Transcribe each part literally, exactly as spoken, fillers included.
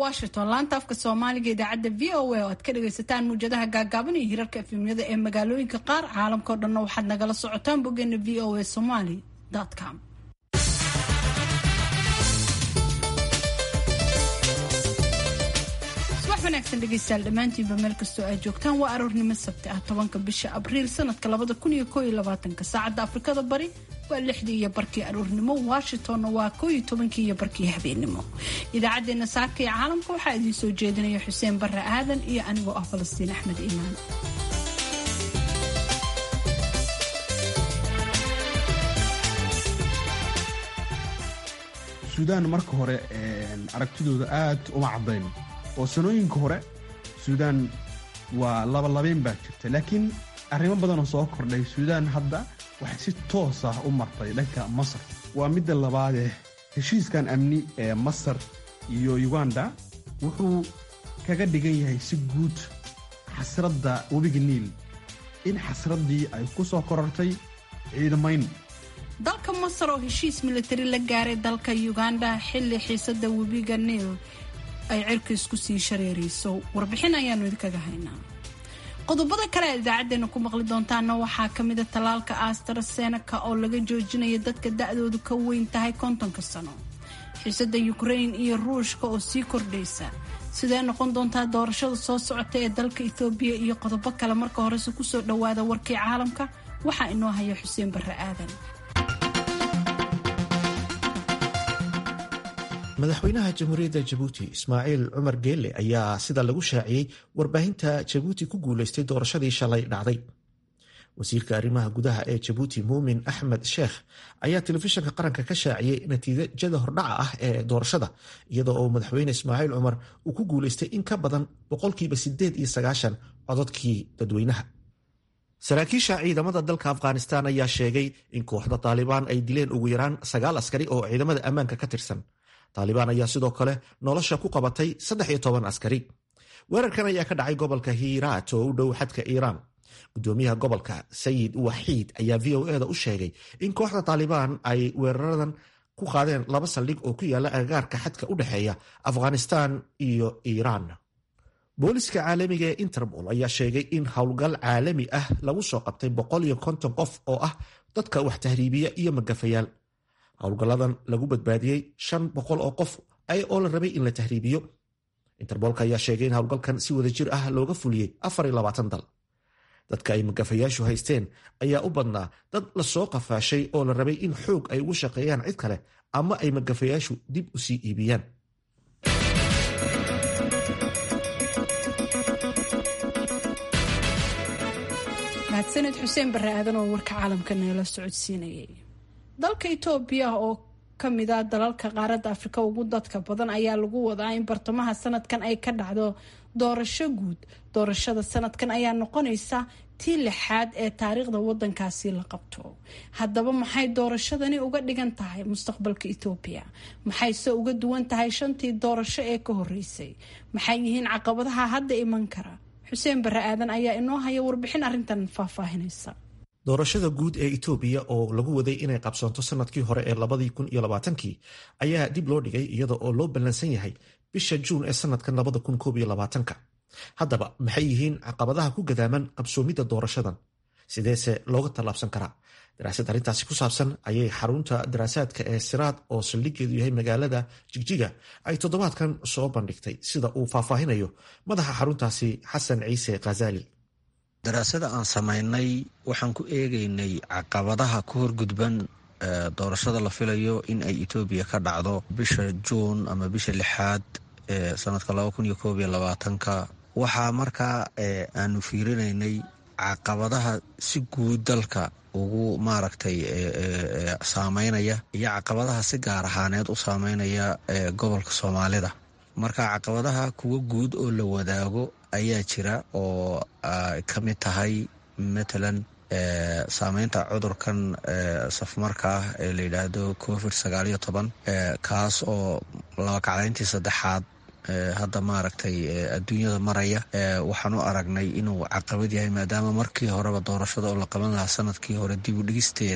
Washington laanta afka Soomaaliga idaacada V O A oo aad ka dhageysataan muujadaha gaagaaban iyo hirarka efemyada ee magaalooyinka qaar caalamka oo dhan waxaad nagala socotaan boggeena v o a somali dot com. wanaagsan dhegeystayaal dhammaantiinba meel kastoo ay joogtaan waa aroornimo sabti ah tobanka bisha abriil sanadka labada kun iyo koob iyo labaatanka saacadda afrikada bari waa lixdii iyo barkii aroornimo washingtonna waa koob iyo tobankii iyo barkii habeenimo idaacadeena saaka iyo caalamka waxaa idiin soo jeedinaya xuseen barre aadan iyo anigoo ah falastiin axmed iimaan. suudaan marka hore aragtidooda aad uma cadayn oo sanooyinka hore suudaan waa labalabeen baa jirta laakiin arrimo badanoo soo kordhay suudaan hadda waxay si toos ah u martay dhanka masar waa midda labaadee heshiiskan amni ee masar iyo uganda wuxuu kaga dhigan yahay si guud xasradda webiga niil in xasraddii ay ku soo korortay ciidamayn dalka masar oo heshiis militari la gaaray dalka uganda xilli xiisadda webiga niil ay cirka isku sii shareerayso warbixin ayaanu idinkaga haynaa. qodobada kale ee idaacadeena ku maqli doontaana waxaa ka mid ah talaalka AstraZeneca oo laga joojinayo dadka da'doodu ka weyn tahay kontonka sano. xiisadda Ukraine iyo Ruushka oo sii kordhaysa. sidee noqon doontaa doorashada soo socota ee dalka Ethiopia iyo qodobo kale marka horese ku soo dhawaada warkii caalamka waxaa inoo haya Xuseen Barre Aadan. madaxweynaha jamhuuriyadda jabuuti ismaaciil cumar geelle ayaa sida lagu shaaciyey warbaahinta jabuuti ku guulaystay doorashadii shalay dhacday. wasiirka arrimaha gudaha ee jabuuti muumin axmed sheekh ayaa telefishinka qaranka ka shaaciyey natiijada hordhaca ah ee doorashada iyadoo uu madaxweyne ismaaciil cumar uu ku guulaystay in ka badan boqolkiiba sideed iyo sagaashan cododkii dadweynaha. saraakiisha ciidamada dalka afghanistaan ayaa sheegay in kooxda taalibaan ay dileen ugu yaraan sagaal askari oo ciidamada ammaanka ka tirsan. taalibaan ayaa sidoo kale nolosha ku qabatay saddex iyo toban askari. weerarkan ayaa ka dhacay gobolka hiiraat oo u dhow xadka iiraan. gudoomiyaha gobolka sayid waxiid ayaa v o eda u sheegay in kooxda taalibaan ay weeraradan ku qaadeen laba saldhig oo ku yaala agagaarka xadka u dhexeeya afghanistaan iyo iiraan. booliska caalamiga ee interpol ayaa sheegay in howlgal caalami ah lagu soo qabtay boqol iyo konton qof oo ah dadka wax tahriibiya iyo magafayaal. howlgalladan lagu badbaadiyey shan boqol oo qof oo la rabay in la tahriibiyo. interboolka ayaa sheegay in howlgalkan si wada jir ah looga fuliyey afar iyo labaatan dal. dadka ay magafayaashu haysteen ayaa u badnaa dad la soo qafaashay oo la rabay in xoog ay ugu shaqeeyaan cid kale ama ay magafayaashu dib u sii iibiyaan. mahadsaned xuseen barre aadan oo warka caalamka neela socodsiinayay. dalka Itoobiya oo ka mid ah dalalka qaaradda Afrika ugu dadka badan ayaa lagu wadaa in bartamaha sanadkan ay ka dhacdo doorasho guud. doorashada sanadkan ayaa noqonaysa tii lixaad ee taariikhda wadankaasi la qabto. haddaba maxay doorashadani uga dhigan tahay mustaqbalka Itoobiya? maxayse uga duwan tahay shantii doorasho ee ka horeysay? maxay yihiin caqabadaha hadda iman kara? Xuseen Barre Aadan ayaa inoo haya warbixin arrintan faahfaahinaysa. doorashada guud ee Itoobiya oo lagu waday inay qabsoonto sanadkii hore ee labadii kun iyo labaatankii ayaa dib loo dhigay iyada oo loo ballansan yahay bisha Juun ee sanadkan labada kun koob iyo labaatanka. haddaba maxay yihiin caqabadaha ku gadaaman qabsoomidda doorashadan? sideese looga tallaabsan karaa? daraasad arrintaasi ku saabsan ayay xarunta daraasaadka ee Siraad oo saldhiggeedu yahay magaalada Jigjiga ay toddobaadkan soo bandhigtay sida uu faahfaahinayo madaxa xaruntaasi Xasan Ciise Khazali. daraasada aan samaynay waxaan ku eegaynay caqabadaha ku horgudban doorashada la filayo in ay Itoobiya ka dhacdo bisha Juun ama bisha lixaad ee sanadka laba kun iyo koob iyo labaatanka. waxaa markaa aanu fiirinaynay caqabadaha si guud dalka ugu maaragtay saameynaya iyo caqabadaha si gaar ahaaneed u saameynaya gobolka Soomaalida. marka caqabadaha kuwa guud oo la wadaago ayaa jira oo ay ka mid tahay matalan saameynta cudurkan safmarka ah ee la yidhaahdo covid sagaal iyo toban kaas oo laba kacdayntii saddexaad hadda maaragtay adduunyada maraya. waxaan u aragnay inuu caqabad yahay maadaama markii horeba doorashada oo la qaban lahaa sanadkii hore dib u dhigisteeda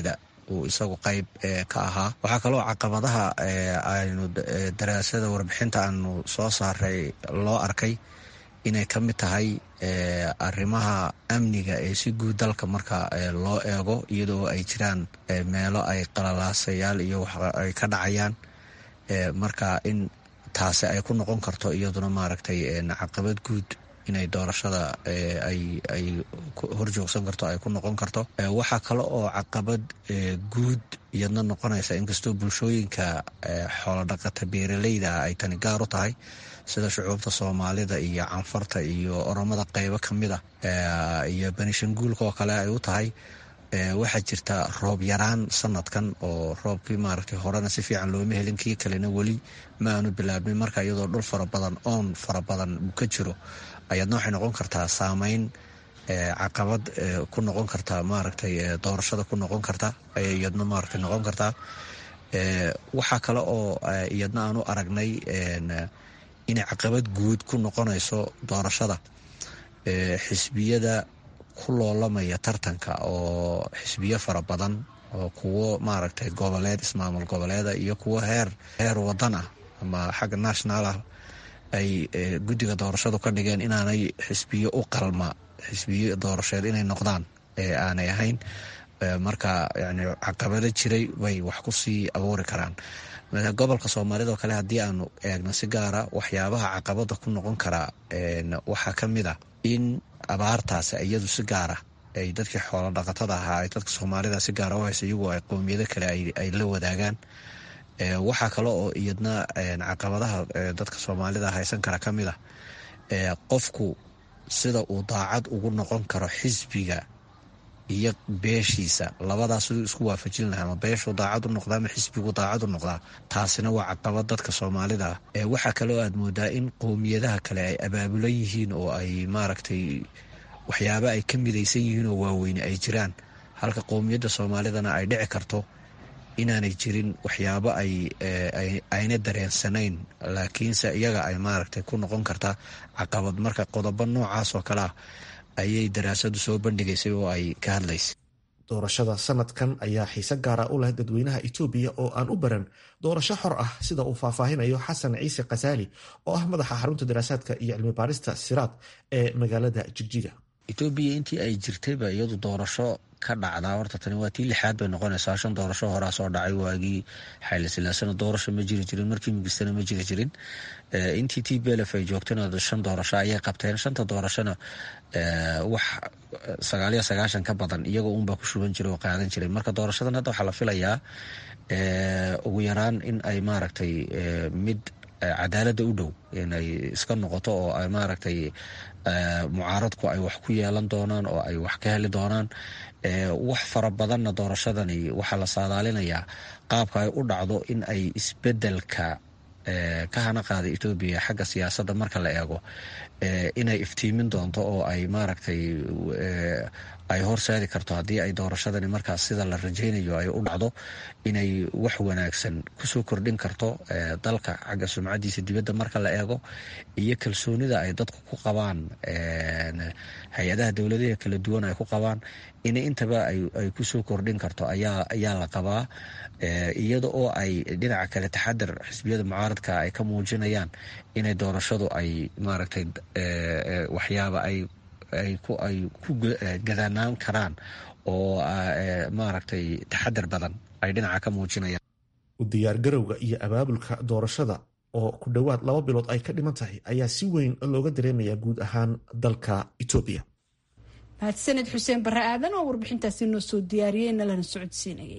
uu isagu qayb ka ahaa. waxaa kaloo caqabadaha aynu daraasada warbixinta aanu soo saaray loo arkay inay ka mid tahay arrimaha amniga ee si guud dalka marka loo eego, iyadoo ay jiraan meelo ay qalalaasayaal iyo wax ay ka dhacayaan, marka in taasi ay ku noqon karto iyaduna maaragtay caqabad guud inay doorashada ay ay horjoogsan karto ay ku noqon karto. waxaa kale oo caqabad guud iyadna noqonaysa inkastoo bulshooyinka xoolodhaqata beeraleyda ay tani gaar u tahay, sida shucuubta soomaalida iyo canfarta iyo oromada qaybo ka mid ah iyo benishanguulka oo kale ay u tahay. waxaa jirta roob yaraan sanadkan oo roobkii maaragtay horena si fiican looma helin, kii kalena weli ma aanu bilaabmin, marka iyadoo dhul fara badan oon fara badan uu ka jiro ayaadna waxay noqon kartaa saameyn caqabad ku noqon kartaa maaragtay doorashada ku noqon karta ayay iyadna maaragtay noqon kartaa. waxaa kale oo iyadna aanu aragnay inay caqabad guud ku noqonayso doorashada xisbiyada ku loolamaya tartanka, oo xisbiyo fara badan oo kuwo maaragtay goboleed ismaamul goboleeda iyo kuwo heer heer wadan ah ama xagga national ah ay guddiga doorashadu ka dhigeen inaanay xisbiyo u qalma xisbiyo doorasheed inay noqdaan ee aanay ahayn. marka yani caqabado jiray way wax ku sii abuuri karaan. gobolka soomaalida oo kale haddii aanu eegno si gaara, waxyaabaha caqabada ku noqon karaa waxaa ka mid ah in abaartaasi iyadu si gaara ay dadkii xoolo dhaqatada ahaa ay dadka soomaalida si gaara u haysa, iyagoo ay qowmiyado kale ay la wadaagaan. waxaa kale oo iyadna caqabadaha dadka soomaalida haysan kara ka mid ah qofku sida uu daacad ugu noqon karo xisbiga iyo beeshiisa, labadaas siduu isku waafajin lahaa, ama beeshuu daacad u noqdaa ama xisbigu daacad u noqdaa. taasina waa caqabad dadka soomaalida ah. waxaa kaloo aad moodaa in qowmiyadaha kale ay abaabulan yihiin oo ay maaragtay waxyaaba ay ka midaysan yihiin oo waaweyne ay jiraan, halka qowmiyadda soomaalidana ay dhici karto inaanay jirin waxyaabo ay ayna dareensanayn, laakiinse iyaga ay maaragtay ku noqon kartaa caqabad. marka qodobo noocaas oo kale ah ayay daraasadu soo bandhigaysay oo ay ka hadlaysay. doorashada sanadkan ayaa xiise gaara u leh dadweynaha Itoobiya oo aan u baran doorasho xor ah, sida uu faahfaahinayo Xasan Ciise Qasaali oo ah madaxa xarunta daraasaadka iyo cilmi baarista Siraad ee magaalada Jigjiga. Itoobiya intii ay jirtayba iyadu doorasho ka dhacdaa, horta tani waa tii lixaad bay noqonaysaa. shan doorasho horaa soo dhacay waagii Xayla Silaasana doorasho ma jiri jirin, markii Migistana ma jiri jirin. intii T B L F ay joogtana shan doorasho ayay qabteen. shanta doorashona wax sagaal iyo sagaashan ka badan iyagoo uunbaa ku shuban jiray oo qaadan jiray. marka doorashadan hadda waxaa la filayaa ugu yaraan in ay maaragtay mid cadaaladda u dhow inay iska noqoto, oo ay maaragtay mucaaradku ay wax ku yeelan doonaan oo ay wax ka heli doonaan. wax fara badanna doorashadani waxaa la saadaalinayaa qaabka ay u dhacdo in ay isbedelka ka hana qaada Itoobiya xagga siyaasadda marka la eego inay iftiimin doonto oo ay maaragtay ay horseedi karto haddii ay doorashadani markaas sida la rajaynayo ay u dhacdo inay wax wanaagsan kusoo kordhin karto dalka xagga sumcadiisa dibadda marka la eego, iyo kalsoonida ay dadku ku qabaan hay-adaha dowladaha kala duwan ay ku qabaan in intaba ay kusoo kordhin karto ayaa ayaa la qabaa. iyada oo ay dhinaca kale taxadar xisbiyada mucaaradka ay ka muujinayaan inay doorashadu ay maaragtay waxyaaba ay ay ku ay ku gadanaan karaan oo maaragtay taxadar badan ay dhinaca ka muujinayaan. u diyaargarowga iyo abaabulka doorashada oo ku dhowaad laba bilood ay ka dhiman tahay ayaa si weyn looga dareemayaa guud ahaan dalka Itoobiya. mahadsanid xuseen barre aadan oo warbixintaasi noo soo diyaariyey nalana socodsiinayay.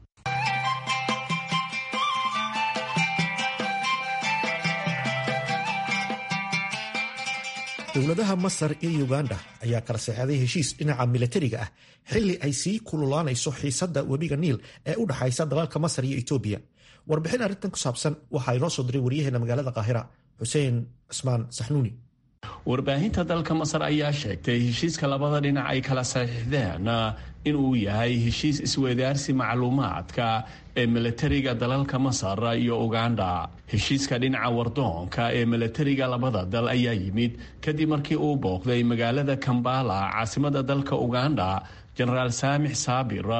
dowladaha Masar iyo Uganda ayaa kala saxeexday heshiis dhinaca militariga ah xilli ay sii kululaanayso xiisadda webiga Niil ee u dhaxaysa dalalka Masar iyo Itoobiya. warbixin arrintan ku saabsan waxaa inoo soo diray wariyaheena magaalada Qaahira Xuseen Cismaan Saxnuuni. warbaahinta dalka Masar ayaa sheegtay heshiiska labada dhinac ay kala saxiixdeen inuu yahay heshiis isweydaarsi macluumaadka ee militariga dalalka Masar iyo Uganda. heshiiska dhinaca wardoonka ee militariga labada dal ayaa yimid kadib markii uu booqday magaalada Kampala, caasimada dalka Uganda, Generaal Saamix Saabir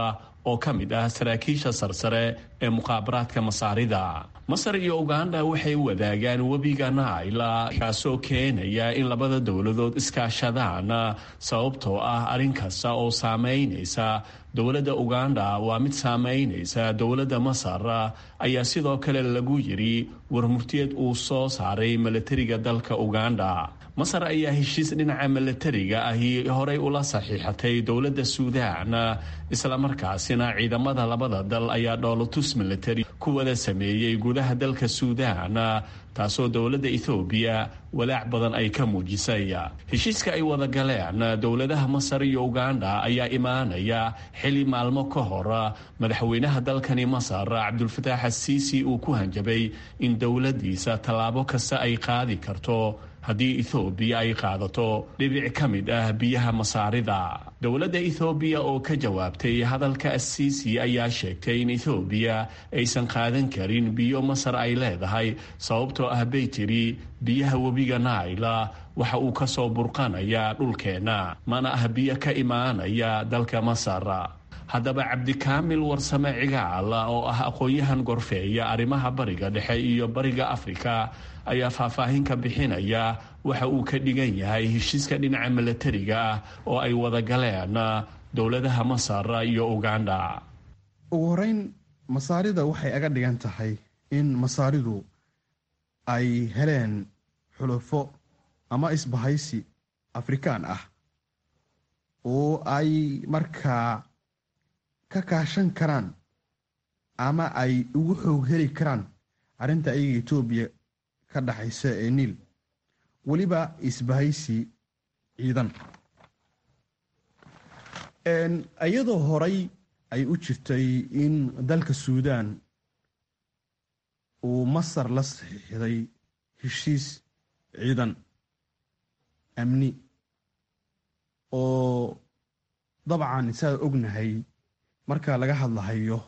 oo ka mid ah saraakiisha sarsare ee muqaabaraadka masaarida. masar iyo uganda waxay wadaagaan webiga naila, kaasoo keenaya in labada dowladood iskaashadaan sababtoo ah arrin kasta oo saameynaysa dowladda uganda waa mid saameynaysa dowladda masar, ayaa sidoo kale lagu yiri warmurtiyeed uu soo saaray milatariga dalka uganda. masar ayaa heshiis dhinaca milatariga ahi horey ula saxiixatay dowladda suudaan, islamarkaasina ciidamada labada dal ayaa dhoolotus milatari ku wada sameeyey gudaha dalka suudaan, taasoo dowladda ethoobiya walaac badan ay ka muujisay. heshiiska ay wada galeen dowladaha masar iyo uganda ayaa imaanaya xili maalmo ka hor madaxweynaha dalkani masar cabdulfataax asiisi uu ku hanjabay in dowladiisa tallaabo kasta ay qaadi karto haddii ethoobiya ay qaadato dhibic ka mid ah biyaha masaarida. dowladda ethoobiya oo ka jawaabtay hadalka asiisi ayaa sheegtay in ethoobiya aysan qaadan karin biyo masar ay leedahay sababtoo ah bay tiri biyaha webiga naila waxa uu ka soo burqanaya dhulkeenna, mana ah biyo ka imaanaya dalka masar. haddaba cabdikaamil warsame cigaal oo ah aqoon-yahan gorfeeya arrimaha bariga dhexe iyo bariga afrika ayaa faahfaahin ka bixinaya waxa uu ka dhigan yahay heshiiska dhinaca milatariga ah oo ay wada galeen dowladaha masar iyo uganda. ugu horeyn, masaarida waxay aga dhigan tahay in masaaridu ay heleen xulufo ama isbahaysi afrikaan ah oo ay markaa ka kaashan karaan ama ay ugu xoog heli karaan arrinta ayaga etoobiya ka dhaxaysa ee niil, weliba isbahaysi ciidan. iyadoo horay ay u jirtay in dalka suudaan uu masar la saxiixday heshiis ciidan amni oo dabcan saa ognahay marka laga hadlahayo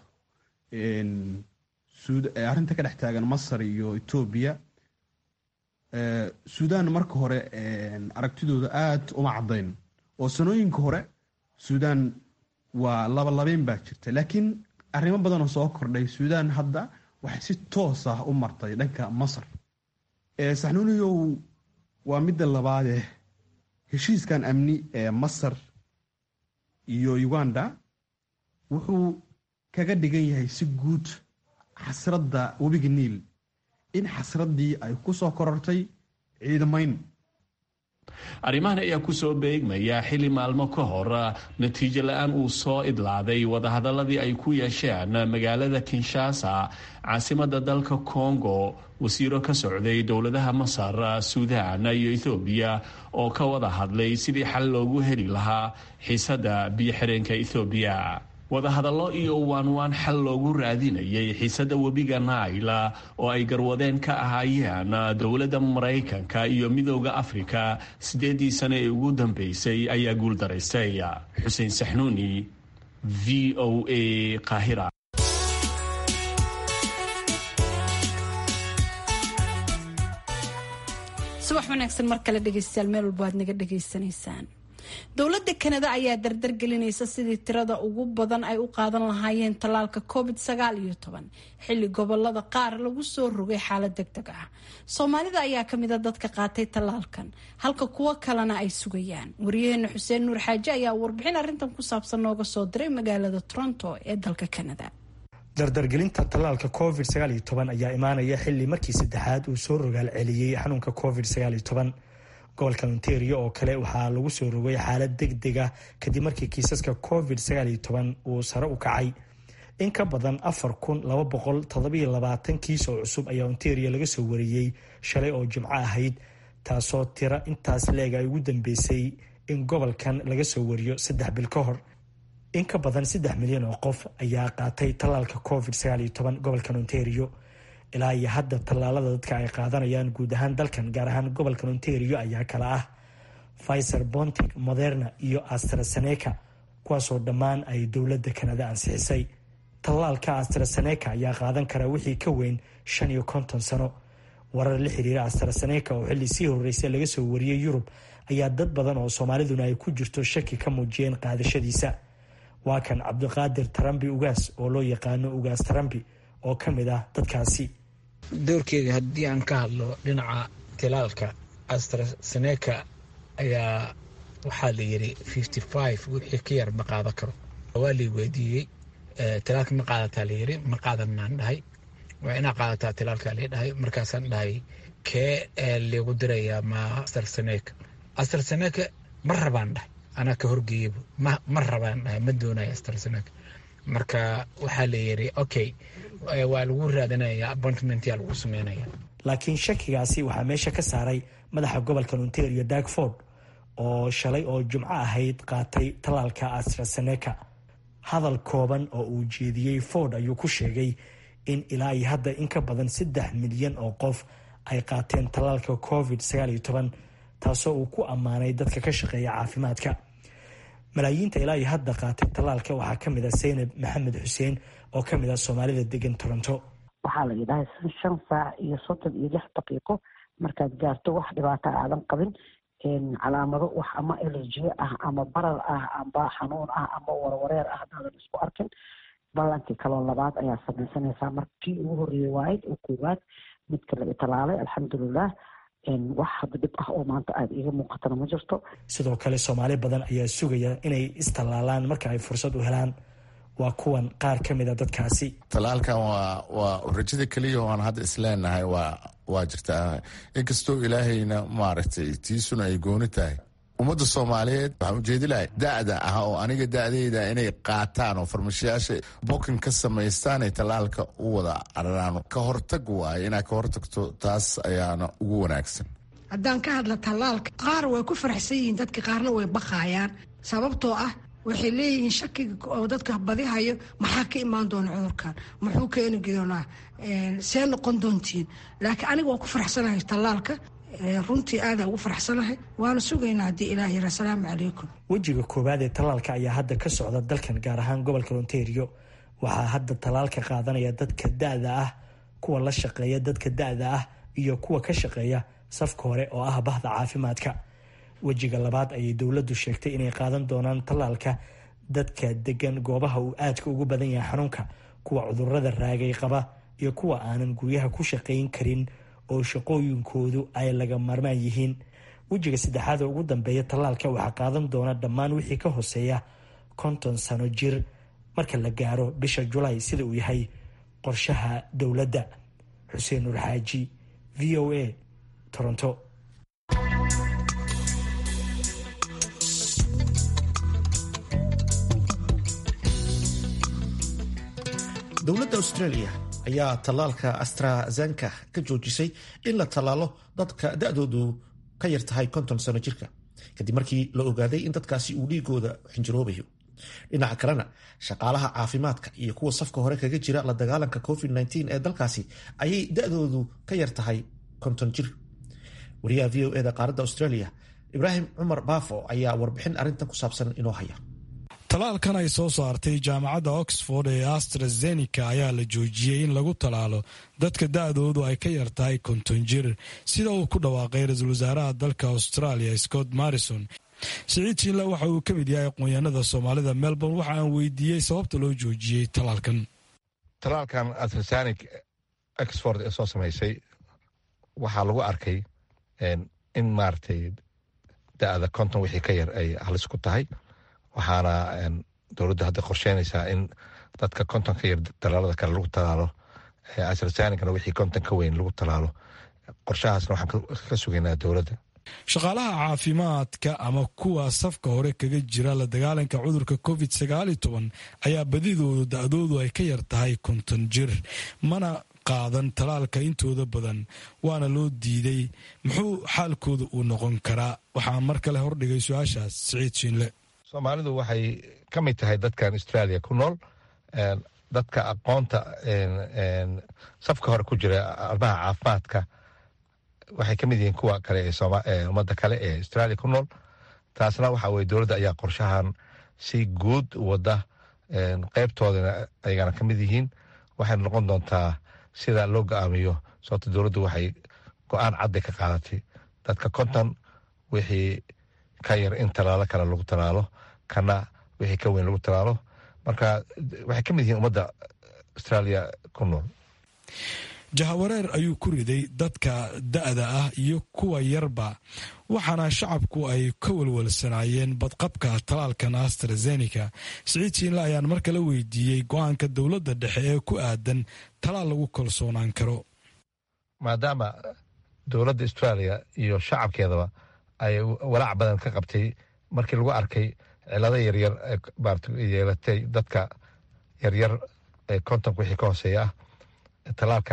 arrinta ka dhex taagan masar iyo etoobiya. suudaan marka hore aragtidooda aad uma caddayn oo sanooyinka hore suudaan waa labalabeyn baa jirta, laakiin arrimo badan oo soo kordhay suudaan hadda waxay si toos ah u martay dhanka masar. saxnuuniyow waa midda labaadee heshiiskan amni ee masar iyo uganda wuxuu kaga dhigan yahay si guud xasradda webiga niil in xasraddii ay ku soo korortay ciidamayn. arrimahan ayaa kusoo beegmaya xili maalmo ka hor natiijo la-aan uu soo idlaaday wadahadaladii ay ku yeesheen magaalada kinshasa, caasimada dalka congo, wasiiro ka socday dowladaha masar, suudaan iyo ethoobiya oo ka wada hadlay sidii xal loogu heli lahaa xiisada biyo xireenka ethoobiya. wadahadallo iyo waanwaan xal loogu raadinayay xiisada webiga naila oo ay garwadeen ka ahaayeen dowladda maraykanka iyo midooda afrika sideedii sane ee ugu dambeysay ayaa guuldaraystay. xuseen saxnuuni, v o a, qaahira. subax wanaagsan mar kale dhegeystayaal, meel walba aad naga dhegaysanaysaan. dowladda kanada ayaa dardar gelinaysa sidii tirada ugu badan ay u qaadan lahaayeen tallaalka covid sagaal iyo toban xilli gobolada qaar lagu soo rogay xaalad degdeg ah. soomaalida ayaa kamid a dadka qaatay tallaalkan, halka kuwo kalena ay sugayaan. wariyaheena xuseen nuur xaaje ayaa warbixin arrintan ku saabsan nooga soo diray magaalada Toronto ee dalka Kanada. dardargelinta tallaalka covid sagaal iyo toban ayaa imaanaya xilli markii saddexaad uu soo rogaal celiyey xanuunka covid sagaal iyo toban. gobolka Ontario oo kale waxaa lagu soo rogay xaalad degdeg ah kadib markii kiisaska covid sagaal iyo toban uu sare u kacay. in ka badan afar kun laba boqol toddoba iyo labaatan kiis oo cusub ayaa Ontario laga soo wariyey shalay oo Jimco ahayd, taasoo tira intaas leeg ay ugu dambeysay in gobolkan laga soo wariyo saddex bil ka hor. in ka badan saddex milyan oo qof ayaa qaatay tallaalka covid sagaal iyo toban gobolkan Ontario. ilaa iyo hadda tallaalada dadka ay qaadanayaan guud ahaan dalkan, gaar ahaan gobolkan Ontario, ayaa kala ah Pfizer, BioNTech, Moderna iyo AstraZeneca, kuwaasoo dhammaan ay dowladda Kanada ansixisay. tallaalka AstraZeneca ayaa qaadan kara wixii ka weyn shan iyo konton sano. warar la xiriira AstraZeneca oo xilli sii horreysay laga soo wariyey Yurub ayaa dad badan oo Soomaaliduna ay ku jirto shaki ka muujiyeen qaadashadiisa. waa kan cabdiqaadir tarambi ugaas oo loo yaqaano ugaas tarambi oo ka mid ah dadkaasi. doorkeeda haddii aan ka hadlo dhinaca tilaalka AstraZeneca ayaa waxaa la yidhi fifty five wixii ka yar ma qaadan karo. waa lii weydiiyey tilaalka ma qaadataa la yidhi, ma qaadanaan dhahay. waa inaa qaadataa tilaalka la dhahay. markaasaan dhahay kee liigu dirayaa ma AstraZeneca AstraZeneca ma rabaan dhahay. anaa ka horgeeyaba ma ma rabaan dhahay, ma doonaya AstraZeneca. marka waxaa la yidhi okay, waa lagu raadinayaa appointment yaa lagu sameynaya. laakiin shakigaasi waxaa meesha ka saaray madaxa gobolka Ontario Doug Ford oo shalay oo jumco ahayd qaatay talaalka AstraZeneca. hadal kooban oo uu jeediyey Ford ayuu ku sheegay in ilaa iyo hadda in ka badan saddex milyan oo qof ay qaateen talaalka covid sagaal iyo toban, taasoo uu ku ammaanay dadka ka shaqeeya caafimaadka. malaayiinta ilaa iyo hadda qaatay talaalka waxaa ka mid ah Zaynab Maxamed Xuseen oo ka mid ah Soomaalida degan Toronto. waxaa la yidhahay shan saac iyo soddon iyo lix daqiiqo markaad gaarto wax dhibaata aadan qabin, calaamado wax ama allergy ah ama barar ah amba xanuun ah ama warwareer ah haddaadan isku arkin, ballankii kaloo labaad ayaa samaysanaysaa. markii ugu horreeyey waayd oo koowaad midka laga talaalay alxamdulilah, wax hadda dhib ah oo maanta aada iiga muuqatana ma jirto. sidoo kale Soomaali badan ayaa sugaya inay istalaalaan marka ay fursad u helaan. waa kuwan qaar ka mid a dadkaasi. talaalkan waa waa rajada keliya oo aan hadda isleenahay waa waa jirtaa, inkastoo ilaahayna maaragtay tiisuna ay gooni tahay. ummadda Soomaaliyeed waxaan ujeedi lahay da-da ah oo aniga da-deyda inay qaataan oo farmashiyaasha bookin ka samaystaan ay talaalka u wada cararaan. ka hortag waaye inaad ka hortagto, taas ayaana ugu wanaagsan. haddaan ka hadla talaalka, qaar way ku faraxsan yihiin, dadka qaarna way baqaayaan. sababtoo ah waxay leeyihiin shakiga oo dadka badihayo, maxaa ka imaan doona cudurkan, muxuu keeni doonaa, see noqon doontiin. laakiin aniga waan ku faraxsanahay talaalka, runtii aada ugu faraxsanahay, waana sugaynaa haddii ilaah yara. asalaamu calaykum. wejiga koowaad ee talaalka ayaa hadda ka socda dalkan, gaar ahaan gobolka Ontario. waxaa hadda talaalka qaadanaya dadka da-da ah, kuwa la shaqeeya dadka da-da ah iyo kuwa ka shaqeeya safka hore oo ah bahda caafimaadka. wejiga labaad ayay dowladdu sheegtay inay qaadan doonaan talaalka dadka degan goobaha uu aadka ugu badan yahay xanuunka, kuwa cudurada raagay qaba iyo kuwa aanan guryaha ku shaqayn karin oo shaqooyinkoodu ay laga maarmaan yihiin. wejiga saddexaad oo ugu dambeeya talaalka waxaa qaadan doona dhammaan wixii ka hooseeya konton sano jir marka la gaaro bisha Julaay, sida uu yahay qorshaha dowladda. Xuseen Nur Xaaji, V O A, Toronto. dowladda Australia ayaa talaalka AstraZeneca ka joojisay in la talaalo dadka da-doodu ka yar tahay konton sano jirka, kadib markii la ogaaday in dadkaasi uu dhiigooda xinjiroobayo. dhinaca kalena shaqaalaha caafimaadka iyo kuwa safka hore kaga jira la dagaalanka covid nineteen ee dalkaasi ayay da-doodu ka yar tahay konton jir. wariyaha v o e da qaaradda Australia Ibraahim Cumar Baafo ayaa warbixin arrintan ku saabsan inoo haya. talaalkan ay soo saartay jaamacadda Oxford ee AstraZeneca ayaa la joojiyey in lagu talaalo dadka da-doodu ay ka yar tahay konton jir, sida uu ku dhawaaqay ra-iisul wasaaraha dalka Australia Scott Morrison. Siciid Shiinle waxa uu ka mid yahay aqoonyahanada Soomaalida Melbourne. waxa aan weydiiyey sababta loo joojiyey talaalkan. talaalkan AstraZeneca Oxford ee soo samaysay waxaa lagu arkay in maaragtay da-da konton wixii ka yar ay halis ku tahay, waxaana dowladda hadda qorsheynaysaa in dadka konton ka yar talaalada kale lagu talaalo, AstraZenecana wixii konton ka weyn lagu talaalo. qorshahaasna waxaan ka sugaynaa dowladda. shaqaalaha caafimaadka ama kuwa safka hore kaga jira la dagaalanka cudurka covid sagaal iyo toban ayaa badidoodu da-doodu ay ka yar tahay konton jir, mana qaadan talaalka intooda badan, waana loo diiday. muxuu xaalkooda uu noqon karaa? waxaa mar kale hordhigay su-aashaas Siciid Shiinle. Soomaalidu waxay ka mid tahay dadkan Australia ku nool, dadka aqoonta safka hore ku jira arrimaha caafimaadka waxay ka mid yihiin kuwa kale ee ummadda kale ee Australia ku nool. taasna waxa weye dowladda ayaa qorshahan si guud wada, qeybtoodana ayagana ka mid yihiin. waxayna noqon doontaa sida loo go-aamiyo, sababto dowladdu waxay go-aan cadday ka qaadatay dadka konton wixii ka yar in talaalo kale lagu talaalo, kana wixii ka weyn lagu talaalo. marka waxay ka mid yihiin ummadda australia ku nool. jahawareer ayuu ku riday dadka da-da ah iyo kuwa yarba, waxaana shacabku ay ka walwalsanaayeen badqabka talaalkan AstraZeneca. siciid shiinle ayaan mar kale weydiiyey go-aanka dowladda dhexe ee ku aadan talaal lagu kalsoonaan karo. maadaama dowladda australia iyo shacabkeedaba ay walaac badan ka qabtay markii lagu arkay cilado yaryar yeelatay dadka yaryar ee kontonka wixii ka hooseeya ah, talaalka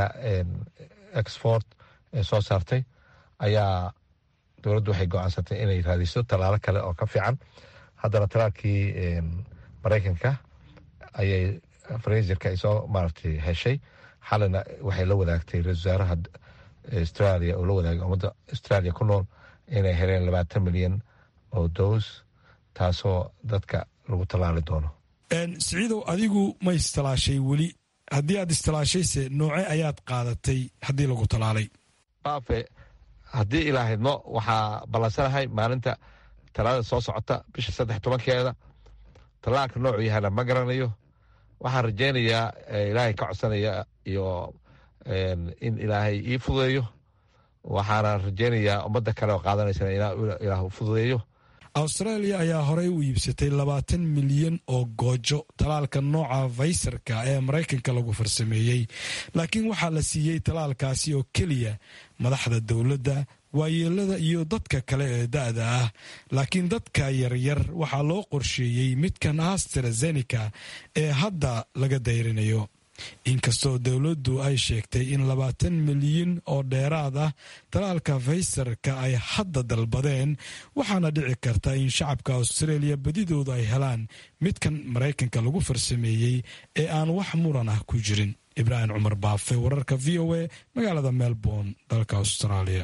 Oxford ee soo saartay, ayaa dowladdu waxay go-aansatay inay raadiso talaalo kale oo ka fiican. haddana talaalkii maraykanka ayay Pfizerka ay soo maaragtay heshay. xalina waxay la wadaagtay ra-iisul wasaaraha australia oo la wadaagay ummadda australia ku nool inay heleen labaatan milyan oo doos, taasoo dadka lagu talaali doono. siciidow, adigu ma istalaashay weli? haddii aad istalaashayse nooce ayaad qaadatay haddii lagu talaalay? baafe, haddii ilaahydno waxaa ballansanahay maalinta talaada soo socota bisha saddex tobankeeda. talaalka noocu yahana ma garanayo. waxaan rajaynayaa ilaahay ka codsanaya iyo in ilaahay ii fududeeyo. waxaana rajaynayaa ummadda kale oo qaadanaysana ilaah u fududeeyo. australia ayaa horey u iibsatay labaatan milyan oo goojo talaalka nooca faysarka ee maraykanka lagu farsameeyey, laakiin waxaa la siiyey talaalkaasi oo keliya madaxda dowladda, waayeelada iyo dadka kale ee da-da ah. laakiin dadka yaryar waxaa loo qorsheeyey midkan AstraZeneca ee hadda laga dayrinayo. inkastoo dowladdu ay sheegtay in labaatan milyan oo dheeraad ah talaalka faysarka ay hadda dalbadeen, waxaana dhici karta in shacabka australia badidooda ay helaan midkan maraykanka lagu farsameeyey ee aan wax muran ah ku jirin. ibraahim cumar baafe, wararka v o a, magaalada melbourne, dalka australia.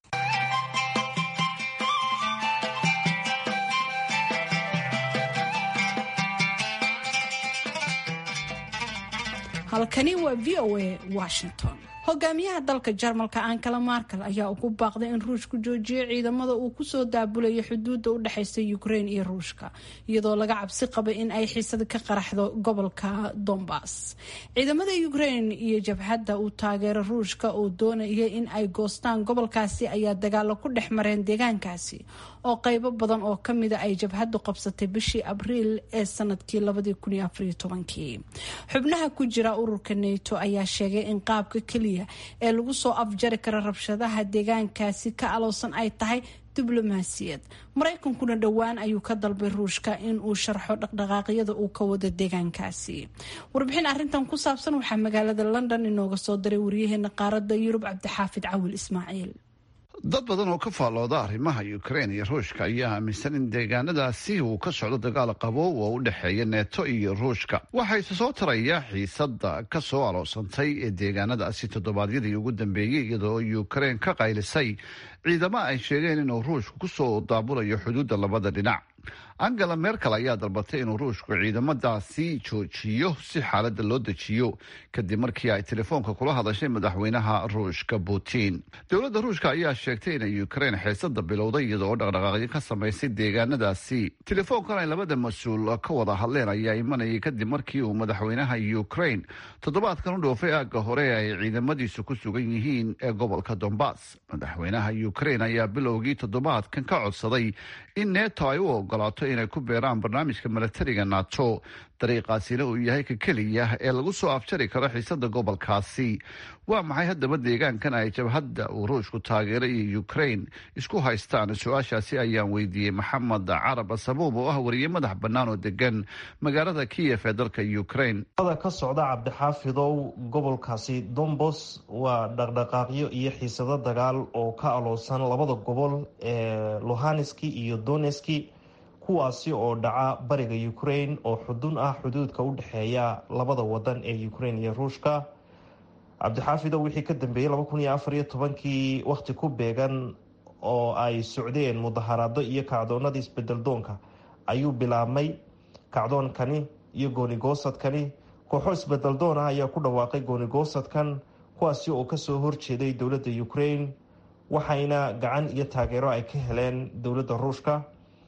halkani waa v o a Washington. hogaamiyaha dalka Jarmalka Angela Merkel ayaa ugu baaqday in Ruushku joojiyo ciidamada uu ku soo daabulayo xuduudda u dhaxaysa Ukraine iyo Ruushka, iyadoo laga cabsi qabay in ay xiisad ka qaraxdo gobolka Donbass. ciidamada Ukraine iyo jabhadda uu taageero Ruushka oo doonaya in ay goostaan gobolkaasi ayaa dagaalo ku dhex mareen deegaankaasi oo qaybo badan oo ka mid ah ay jabhaddu qabsatay bishii Abriil ee sanadkii labada kun iyo afar iyo tobankii. xubnaha ku jira ururka NATO ayaa sheegay in qaabka kaliya ee lagu soo afjari kara rabshadaha deegaankaasi ka aloosan ay tahay diblomaasiyad. Maraykankuna dhowaan ayuu ka dalbay Ruushka in uu sharxo dhaqdhaqaaqyada uu ka wado deegaankaasi. warbixin arrintan ku saabsan waxaa magaalada London inooga soo diray wariyaheena qaaradda Yurub Cabdixaafid Cawil Ismaaciil. dad badan oo ka faallooda arrimaha Ukraine iyo Ruushka ayaa aaminsan in deegaanadaasi uu ka socdo dagaal qabow oo u dhexeeya NATO iyo Ruushka. waxaa isa soo taraya xiisadda ka soo aloosantay ee deegaanadaasi toddobaadyadii ugu dambeeyey, iyadoo Ukraine ka qaylisay ciidamo ay sheegeen inuu Ruushku ku soo daabulayo xuduudda labada dhinac. Angela Merkel ayaa dalbatay inuu Ruushku ciidamadaasi joojiyo si xaaladda loo dejiyo kadib markii ay telefoonka kula hadashay madaxweynaha Ruushka Putin. dowladda Ruushka ayaa sheegtay inay Ukraine xiisadda bilowday iyadoo dhaqdhaqaaqyo ka samaysay deegaanadaasi. telefoonkan ay labada mas-uul ka wada hadleen ayaa imanayay kadib markii uu madaxweynaha Ukraine toddobaadkan u dhoofay aagga hore ay ciidamadiisu ku sugan yihiin ee gobolka Donbass. madaxweynaha Ukraine ayaa bilowgii toddobaadkan ka codsaday in NATO ay u ogolaato inay ku beeraan barnaamijka milatariga NATO. dariiqaasina uu yahay ka keliya ee lagu soo afjari karo xiisadda gobolkaasi. waa maxay haddaba deegaankan ay jabhadda uu Ruushku taageero iyo Ukraine isku haystaan? su-aashaasi ayaan weydiiyey maxamed carab asabuub oo ah wariye madax bannaan oo degan magaalada Kiev ee dalka Ukraine. ka socda Cabdixaafidow, gobolkaasi Donbass waa dhaqdhaqaaqyo iyo xiisado dagaal oo ka aloosan labada gobol ee Luhansk iyo Donetsk, kuwaasi oo dhaca bariga Ukraine oo xudun ah xuduudka u dhexeeya labada wadan ee Ukraine iyo Ruushka. Cabdixaafidow wixii ka dambeeyay laba kun iyo afar iyo tobankii waqti ku beegan oo ay socdeen mudaharaado iyo kacdoonada isbedel doonka ayuu bilaabmay. kacdoonkani iyo gooni-goosadkani, kooxo isbedel doon ah ayaa ku dhawaaqay gooni-goosadkan, kuwaasi oo kasoo horjeeday dowladda Ukraine, waxayna gacan iyo taageero ay ka heleen dowladda Ruushka.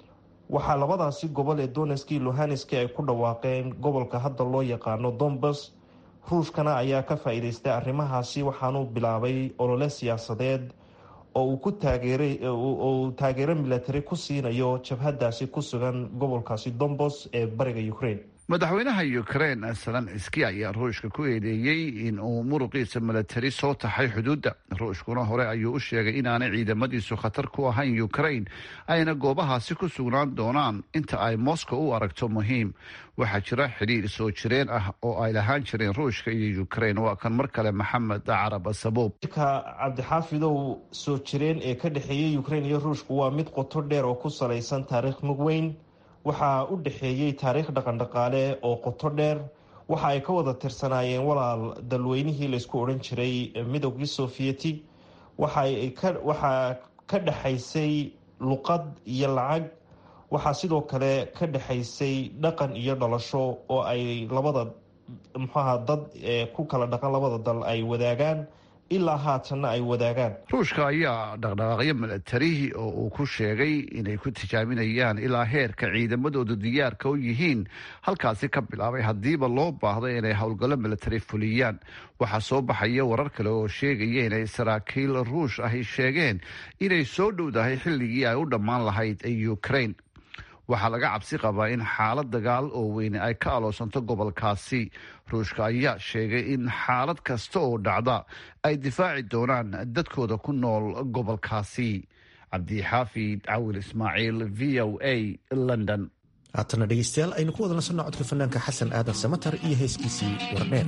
waxaa labadaasi gobol ee Donetsk iyo Luhansk ay ku dhawaaqeen gobolka hadda loo yaqaano Donbas. Ruushkana ayaa ka faa'iideystay arrimahaasi waxaanu bilaabay olole siyaasadeed oo uu ku taageeray oo taageero military ku siinayo jabhadaasi ku sugan gobolkaasi Donbas ee bariga Ukraine. madaxweynaha Ukraine Zelensky ayaa Ruushka ku eedeeyay in uu muruqiisa military soo taxay xuduudda. Ruushkuna hore ayuu u sheegay inaanay ciidamadiisu khatar ku ahayn Ukraine ayna goobahaasi ku sugnaan doonaan inta ay Moscow u aragto muhiim. waxaa jira xiriir soo jireen ah oo ay lahaan jireen Ruushka iyo Ukraine. waa kan mar kale Maxamed Carab Sabuub. Cabdixaafidow soo jireen ee ka dhexeeyay Ukraine iyo Ruushka waa mid qoto dheer oo ku salaysan taariikh mug weyn. waxaa u dhexeeyay taariikh dhaqan-dhaqaale oo qoto dheer. waxa ay ka wada tirsanaayeen walaal dalweynihii laysku odhan jiray midowgii Sovieti. waxaa ka dhexaysay luqad iyo lacag. waxaa sidoo kale ka dhexaysay dhaqan iyo dhalasho oo ay labada muxuaha dad ku kala dhaqan labada dal ay wadaagaan ilaa haatanna ay wadaagaan. Ruushka ayaa dhaqdhaqaaqyo militari oo uu ku sheegay inay ku tijaabinayaan ilaa heerka ciidamadoodu diyaarka u yihiin halkaasi ka bilaabay haddiiba loo baahdo inay howlgallo militari fuliyaan. waxaa soo baxaya warar kale oo sheegaya inay saraakiil Ruush ahi sheegeen inay soo dhowdahay xilligii ay u dhammaan lahayd ee Ukraine. waxaa laga cabsi qabaa in xaalad dagaal oo weyn ay ka aloosanto gobolkaasi. Ruushka ayaa sheegay in xaalad kasta oo dhacda ay difaaci doonaan dadkooda ku nool gobolkaasi. Cabdixaafid Cawil Ismaaciil, V O A, London. haatana dhegeystayaal aynu ku wada nasanno codka fanaanka xasan aadan samatar iyo heeskiisii Wardheer.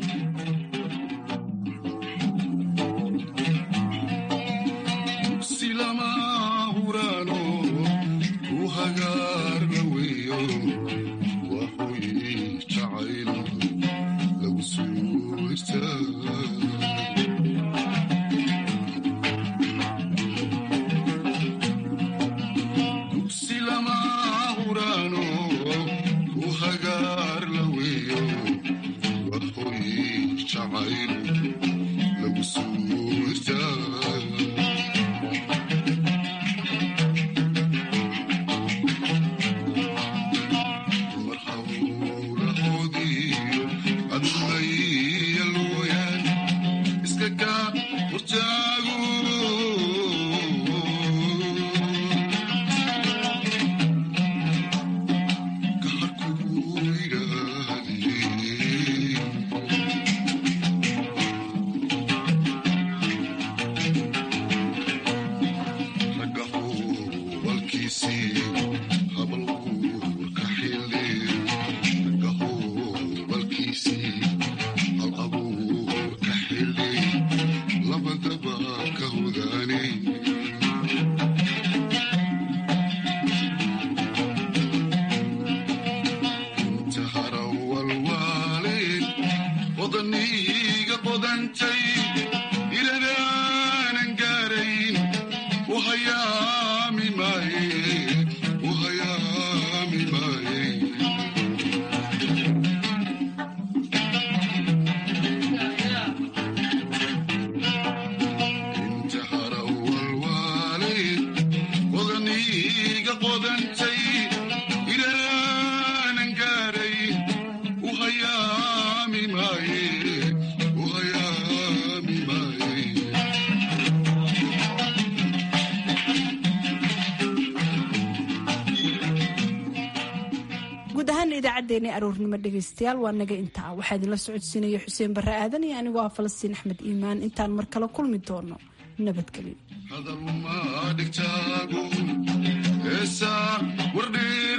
idaacaddeena aroornimo dhegaystayaal waa naga intaa. waxaa idinla socodsiinaya xuseen barre aadan iyo anigoo ah Falastiin Axmed Iimaan. intaan mar kale kulmi doono nabadgelyo.